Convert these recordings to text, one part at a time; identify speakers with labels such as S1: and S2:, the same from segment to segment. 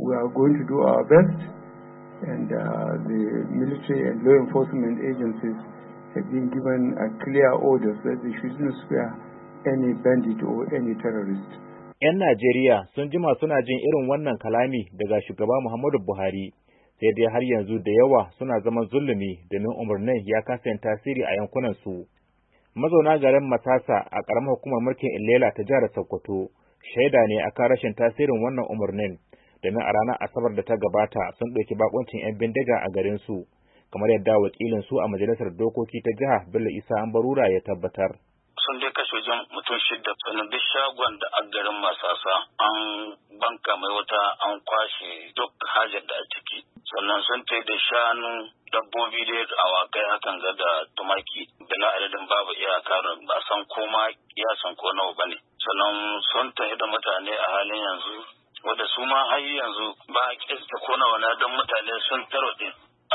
S1: we are going to do our best, and the military and law enforcement agencies have been given a clear orders that they shouldn't spare any bandit or any terrorist.
S2: 'Yan Najeriya sun jima suna jin irin wannan kalami daga shugaba Muhammadu Buhari, sai dai har yanzu da yawa suna zaman zulumi domin umarnin ya kasa yin tasiri a yankunansu. Mazauna garin Matasa a ƙaramar hukumar mulkin Ilela ta jihar Sokoto shaida ne akan rashin tasirin wannan umarnin, domin a ranar Asabar da ta gabata sun ɗauki bakuncin 'yan bindiga a garin su, kamar yadda wakilin su a majalisar dokoki ta jiha Bello Isa Ambarura ya tabbatar.
S3: Sun dai kashe wajen mutum 6 sannan duk shagon da a garin Masasa an banka mai wata an kwashe duk hajar da a ciki, sannan sun tai da shanu, dabbobi da awakai hakan ga da tumaki bila adadin babu iyaka, ba san koma iyasan ko nawa bane. Sannan sun tafi da mutane a halin yanzu wanda su ma har yanzu ba a kista ko nawa na don mutane sun tarwade,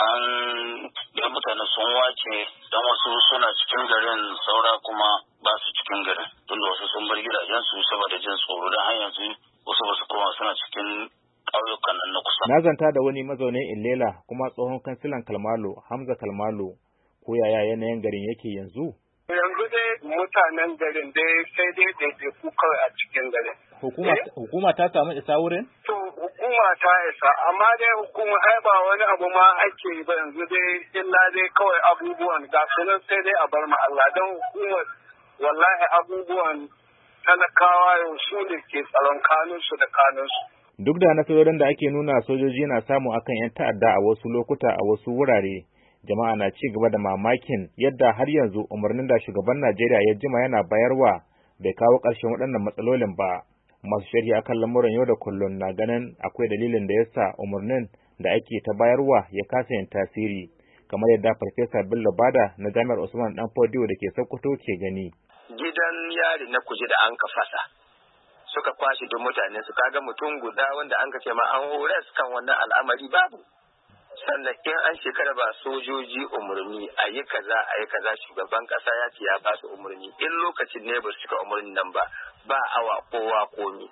S3: da mutane sun wace don wasu suna cikin garin saura kuma ba su cikin garin, tunda wasu sun bar gidajensu saboda jin tsoro, da har yanzu wasu ba su koma suna cikin ƙauyukan nan na kusa.
S2: Na zanta da wani mazaunin Ilela kuma tsohon kansilan Kalmalo, Hamza Kalmalo, ko yaya yanayin garin yake yanzu?
S4: Yanzu dai mutanen garin dai sai dai daidaiku kawai a cikin garin.
S2: Hukuma ta samu isa wurin?
S4: To hukuma ta isa, amma dai hukuma ai ba wani abu ma ake yi ba yanzu dai illa dai kawai abubuwan ga sunan sai dai a bar ma Allah, don hukumar wallahi abubuwan talakawa yau su ne ke tsaron kanunsu da kanunsu.
S2: Duk da nasarorin da ake nuna sojoji na samu akan 'yan ta'adda a wasu lokuta a wasu wurare, jama'a na ci gaba da mamakin yadda har yanzu umarnin da shugaban Najeriya ya jima yana bayarwa bai kawo ƙarshen waɗannan matsalolin ba. Masu sharhi akan lamuran yau da kullum na ganin akwai dalilin da yasa umarnin da ake ta bayarwa ya kasa yin tasiri, kamar yadda Farfesa Bello Bada na Jami'ar Usman Dan Fodio da ke Sokoto ke gani.
S5: Gidan yari na Kuje da an ka fasa suka kwashe duk mutane su, kaga mutum guda wanda an ka ce ma an horas kan wannan al'amari babu. Sannan in an shekara ba sojoji umarni a yi kaza shugaban kasa ya ce ya ba su umarni, in lokacin ne ba su cika umarnin nan ba awa kowa komi,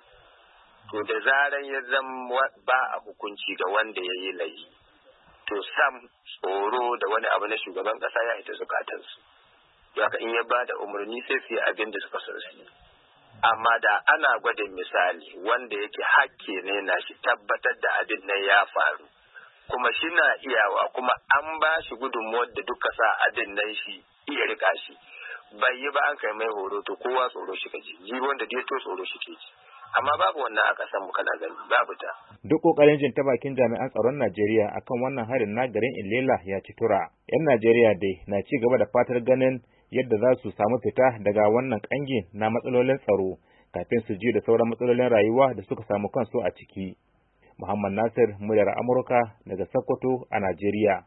S5: to da zaran ya zama ba a hukunci ga wanda ya yi laifi, to sam tsoro da wani abu na shugaban kasa ya ita zukatansu, haka in ya ba da umarni sai su yi abin da suka so su yi. Amma da ana gwada misali wanda yake hakke ne na shi tabbatar da abin nan ya faru, kuma shi na iyawa, kuma an ba shi gudunmuwar da duka sa abin nan shi iya rika shi, bai yi ba an kai mai horo, to kowa tsoro shi kaji, ji wanda dai to tsoro shi ke ji. Amma babu wannan a kasan mu kana gani, babu ta.
S2: Duk kokarin jin ta bakin jami'an tsaron Najeriya akan wannan harin na garin Ilela ya ci tura. 'Yan Najeriya dai na ci gaba da fatar ganin yadda za su samu fita daga wannan kangi na matsalolin tsaro kafin su ji da sauran matsalolin rayuwa da suka samu kansu a ciki. Muhammad Nasir, muryar Amurka daga Sokoto a Najeriya.